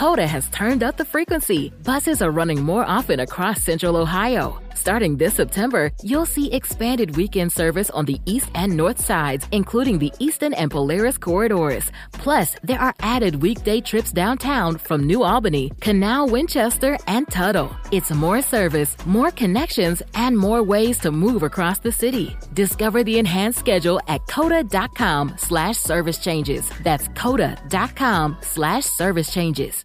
Coda has turned up the frequency. Buses are running more often across Central Ohio. Starting this September, you'll see expanded weekend service on the east and north sides, including the Eastern and Polaris corridors. Plus, there are added weekday trips downtown from New Albany, Canal, Winchester, and Tuttle. It's more service, more connections, and more ways to move across the city. Discover the enhanced schedule at coda.com/service changes. That's coda.com/service changes.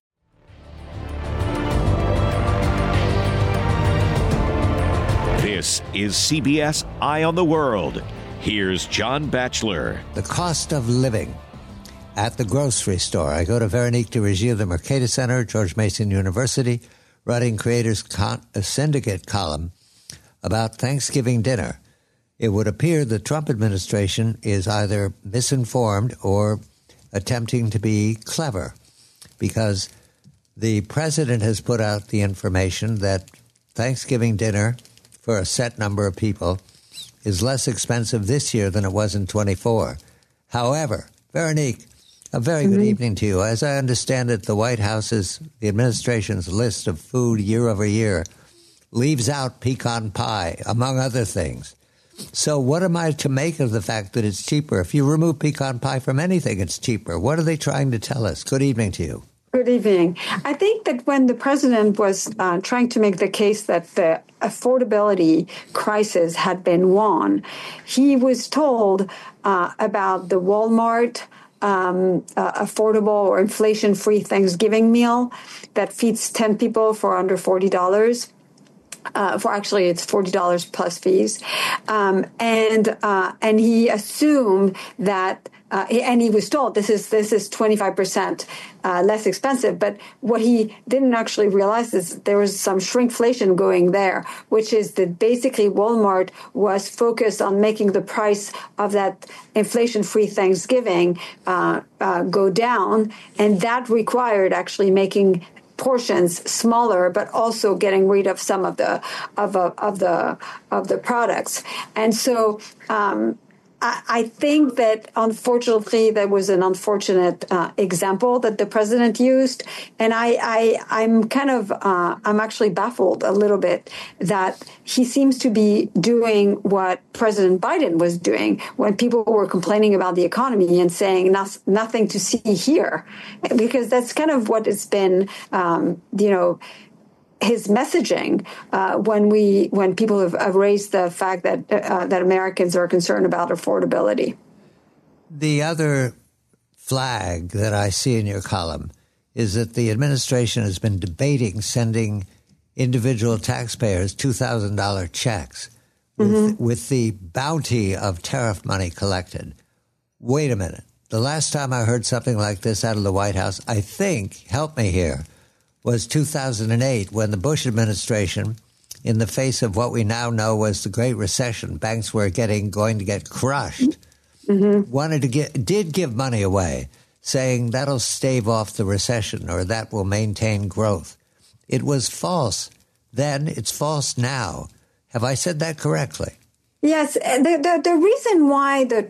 This is CBS Eye on the World. Here's John Batchelor. The cost of living at the grocery store. I go to Veronique de Regie of the Mercatus Center, George Mason University, writing Creators Syndicate column about Thanksgiving dinner. It would appear the Trump administration is either misinformed or attempting to be clever, because the president has put out the information that Thanksgiving dinner for a set number of people is less expensive this year than it was in 24. However, Veronique, a very good evening to you. As I understand it, the White House's, the administration's list of food year over year leaves out pecan pie, among other things. So what am I to make of the fact that it's cheaper? If you remove pecan pie from anything, it's cheaper. What are they trying to tell us? Good evening to you. Good evening. I think that when the president was trying to make the case that the affordability crisis had been won, he was told about the Walmart affordable or inflation-free Thanksgiving meal that feeds 10 people for under $40. It's $40 plus fees, and he assumed that. And he was told this is 25% less expensive. But what he didn't actually realize is there was some shrinkflation going there, which is that basically Walmart was focused on making the price of that inflation-free Thanksgiving go down, and that required actually making portions smaller, but also getting rid of some of the products. And so I think that, unfortunately, there was an unfortunate example that the president used, and I'm actually baffled a little bit that he seems to be doing what President Biden was doing when people were complaining about the economy and saying nothing to see here, because that's kind of what it's been, his messaging when people have raised the fact that Americans are concerned about affordability. The other flag that I see in your column is that the administration has been debating sending individual taxpayers $2,000 checks with the bounty of tariff money collected. Wait a minute. The last time I heard something like this out of the White House, I think, help me here, was 2008, when the Bush administration, in the face of what we now know was the Great Recession, banks were going to get crushed, did give money away, saying that'll stave off the recession or that will maintain growth. It was false then, it's false now. Have I said that correctly? Yes, the reason why the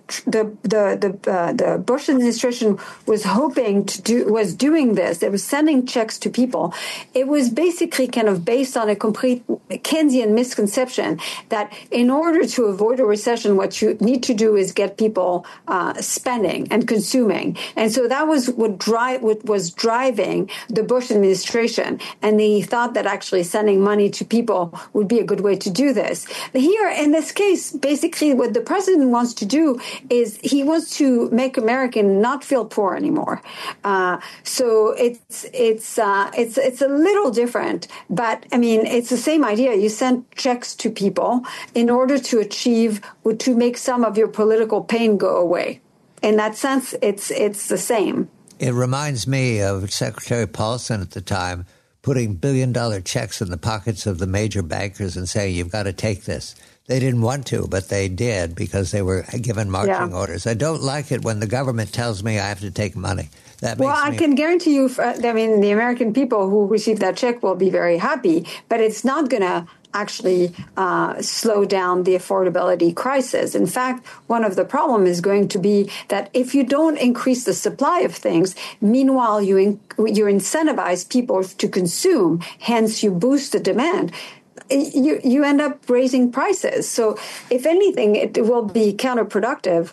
Bush administration was doing this, it was sending checks to people. It was basically kind of based on a complete Keynesian misconception that in order to avoid a recession, what you need to do is get people spending and consuming, and so that was what was driving the Bush administration. And they thought that actually sending money to people would be a good way to do this. Here, in this case, basically what the president wants to do is he wants to make Americans not feel poor anymore. So it's a little different, but I mean, it's the same idea. You send checks to people in order to achieve or to make some of your political pain go away. In that sense, it's the same. It reminds me of Secretary Paulson at the time putting billion-dollar checks in the pockets of the major bankers and saying, you've got to take this. They didn't want to, but they did because they were given marching orders. I don't like it when the government tells me I have to take money. I can guarantee you, the American people who receive that check will be very happy, but it's not going to actually slow down the affordability crisis. In fact, one of the problems is going to be that if you don't increase the supply of things, meanwhile you incentivize people to consume, hence you boost the demand, you end up raising prices. So if anything, it will be counterproductive,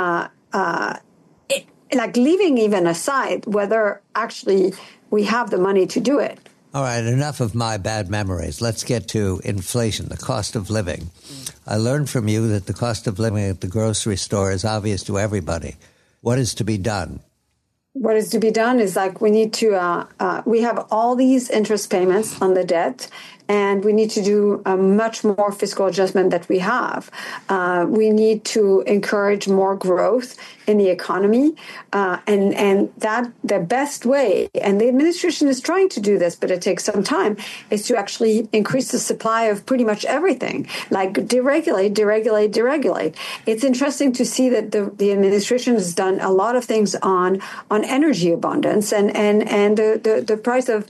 like leaving even aside whether actually we have the money to do it. All right, enough of my bad memories. Let's get to inflation, the cost of living. I learned from you that the cost of living at the grocery store is obvious to everybody. What is to be done? What is to be done is like we need to, we have all these interest payments on the debt, and we need to do a much more fiscal adjustment that we have. We need to encourage more growth in the economy, and that the best way, and the administration is trying to do this, but it takes some time, is to actually increase the supply of pretty much everything, like deregulate. It's interesting to see that the administration has done a lot of things on energy abundance, and the price of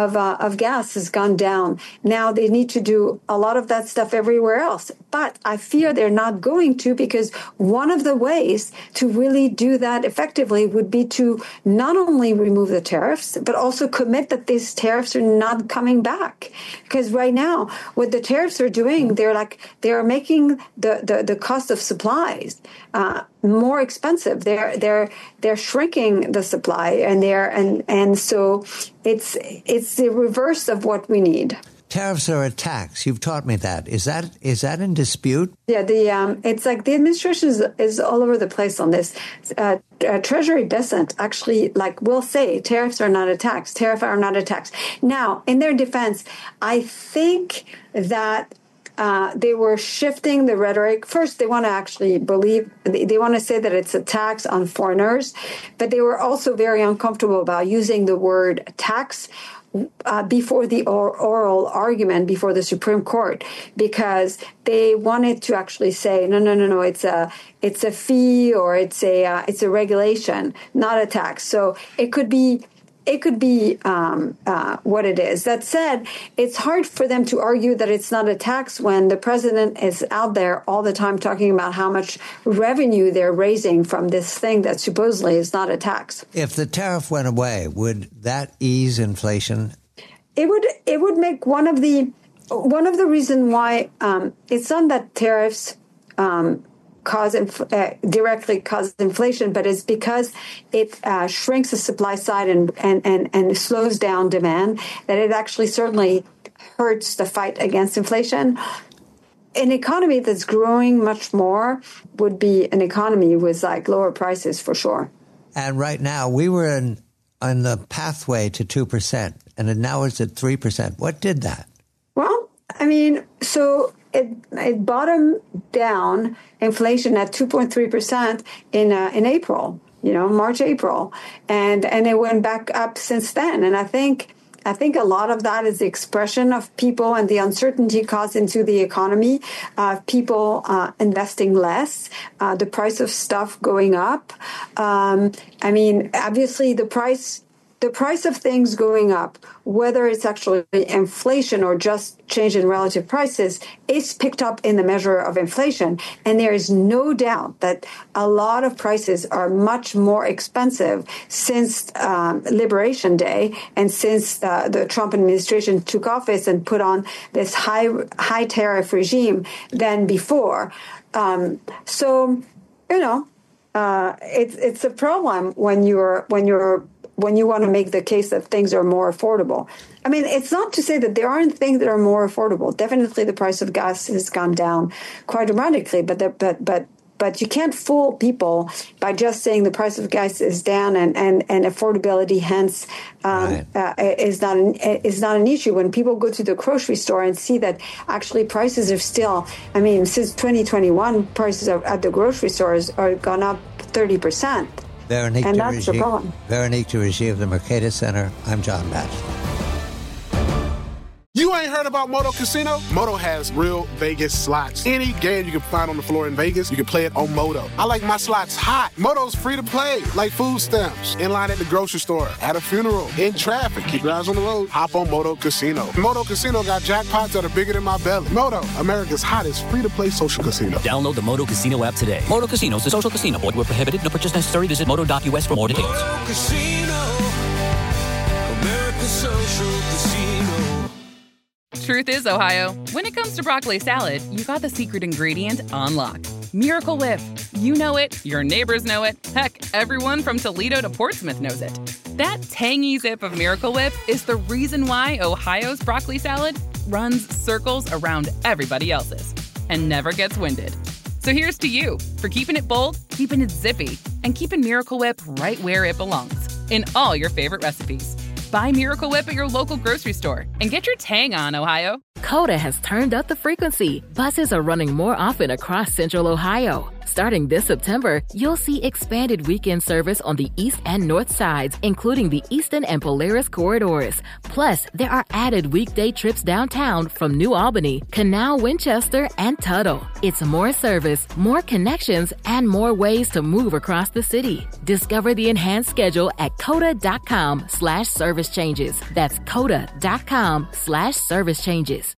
gas has gone down. Now they need to do a lot of that stuff everywhere else. But I fear they're not going to, because one of the ways to really do that effectively would be to not only remove the tariffs, but also commit that these tariffs are not coming back. Because right now, what the tariffs are doing, they're making the cost of supplies more expensive. They're shrinking the supply, and so it's the reverse of what we need. Tariffs are a tax. You've taught me that. Is that in dispute? Yeah, it's like the administration is all over the place on this. Treasury doesn't actually will say tariffs are not a tax. Tariffs are not a tax. Now, in their defense, I think that they were shifting the rhetoric. First, they want to actually they want to say that it's a tax on foreigners, but they were also very uncomfortable about using the word tax before the oral argument before the Supreme Court, because they wanted to actually say no, it's a fee, or it's a regulation, not a tax. So it could be what it is. That said, it's hard for them to argue that it's not a tax when the president is out there all the time talking about how much revenue they're raising from this thing that supposedly is not a tax. If the tariff went away, would that ease inflation? It would make one of the reason why it's not that tariffs directly cause inflation, but it's because it shrinks the supply side and slows down demand, that it actually certainly hurts the fight against inflation. An economy that's growing much more would be an economy with lower prices for sure. And right now we were on the pathway to 2%, and now it's at 3%. What did that? Well, I mean, so it bottomed down inflation at 2.3% in April, March, April, and it went back up since then. And I think a lot of that is the expression of people and the uncertainty caused into the economy, people investing less, the price of stuff going up. I mean, obviously the price of things going up, whether it's actually inflation or just change in relative prices, is picked up in the measure of inflation. And there is no doubt that a lot of prices are much more expensive since Liberation Day and since the Trump administration took office and put on this high tariff regime than before. It's a problem when you want to make the case that things are more affordable. I mean, it's not to say that there aren't things that are more affordable. Definitely the price of gas has gone down quite dramatically, but you can't fool people by just saying the price of gas is down and affordability hence is not an issue. When people go to the grocery store and see that actually prices are still, I mean, since 2021, prices at the grocery stores are gone up 30%. Veronique and that's the problem. Veronique de Regie of the Mercatus Center. I'm John Batchelor. You You ain't heard about Moto Casino? Moto has real Vegas slots. Any game you can find on the floor in Vegas, you can play it on Moto. I like my slots hot. Moto's free to play, like food stamps, in line at the grocery store, at a funeral, in traffic. Keep your eyes on the road. Hop on Moto Casino. Moto Casino got jackpots that are bigger than my belly. Moto, America's hottest free-to-play social casino. Download the Moto Casino app today. Moto Casino is a social casino. Void where prohibited. No purchase necessary. Visit moto.us for more details. Moto Casino, America's social casino. Truth is, Ohio, when it comes to broccoli salad, you got the secret ingredient on lock. Miracle Whip. You know it, your neighbors know it, heck, everyone from Toledo to Portsmouth knows it. That tangy zip of Miracle Whip is the reason why Ohio's broccoli salad runs circles around everybody else's and never gets winded. So here's to you for keeping it bold, keeping it zippy, and keeping Miracle Whip right where it belongs, in all your favorite recipes. Buy Miracle Whip at your local grocery store and get your tang on, Ohio. Coda has turned up the frequency. Buses are running more often across Central Ohio. Starting this September, you'll see expanded weekend service on the east and north sides, including the Eastern and Polaris corridors. Plus, there are added weekday trips downtown from New Albany, Canal, Winchester, and Tuttle. It's more service, more connections, and more ways to move across the city. Discover the enhanced schedule at coda.com/service changes. That's coda.com/service changes.